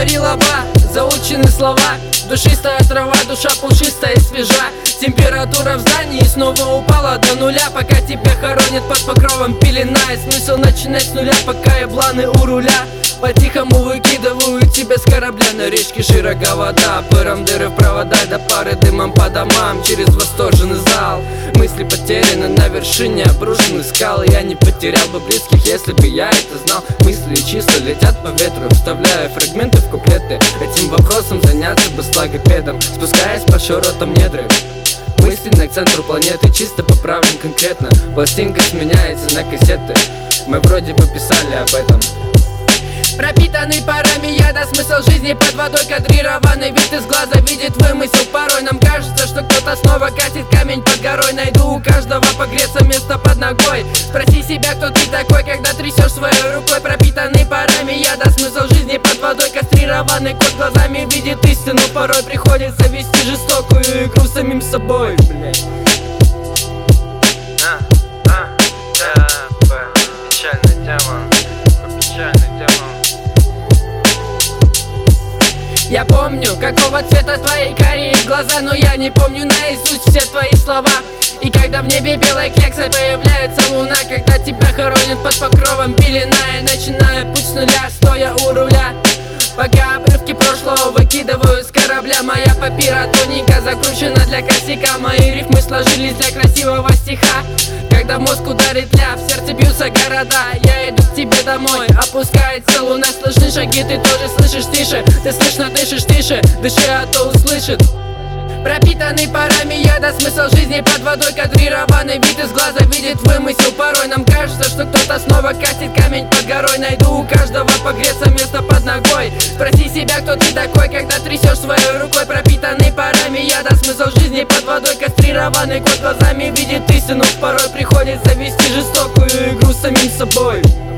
говорила ба, заучены слова. Душистая трава, душа пушистая и свежа. Температура в здании снова упала до нуля, пока тебя хоронят под покровом пелена. И смысл начинать с нуля, пока ебланы у руля. По-тихому выкидываю тебя с корабля. На речке широка вода, пыром дыры в провода, до пары дымом по домам через восторженный зал. Мысли потеряны на вершине обрушенных скал. Я не потерял бы близких, если бы я это знал. Мысли и числа летят по ветру, вставляя фрагменты в куплеты. Этим вопросом заняться бы с логопедом, спускаясь по широтам недры. Мысленно к центру планеты, чисто поправлен конкретно. Пластинка сменяется на кассеты. Мы вроде бы писали об этом. Пропитанный парами яда, смысл жизни под водой кадрированный. Вид из глаза видит вымысел. Порой нам кажется, что кто-то снова катит камень под горой. Найду у каждого погреться место под ногой. Спроси себя, кто ты такой, когда трясешь своей рукой. Пропитанный парами яда, смысл жизни под водой кастрированный. Кот глазами видит истину, порой приходится вести жестокую игру с самим собой, блядь. Печальная тема. Печальная тема. Я помню, какого цвета твои карие глаза, но я не помню наизусть все твои слова. И когда в небе белая кекса, появляется луна, когда тебя хоронят под покровом пелена. Я начинаю путь с нуля, стоя у руля, пока обрывки прошлого выкидываю с корабля. Моя папира тоненько закручена для косяка. Мои рифмы сложились для красивого стиха. Когда мозг ударит ля, в сердце бьются города. Я иду к тебе домой, опускается луна. Слышны шаги, ты тоже слышишь тише. Ты слышно дышишь тише, дыши, а то услышит. Пропитанный парами яда, смысл жизни под водой кадрированный. Вид из глаза видит вымысел. Порой нам кажется, что кто-то снова катит камень под горой. Найду у каждого погреться место под ногой. Спроси себя, кто ты такой, когда трясешь своей рукой. Пропитанный парами яда, смысл жизни под водой кастрированный. Кот глазами видит истину, порой приходится вести жестокую игру с самим собой.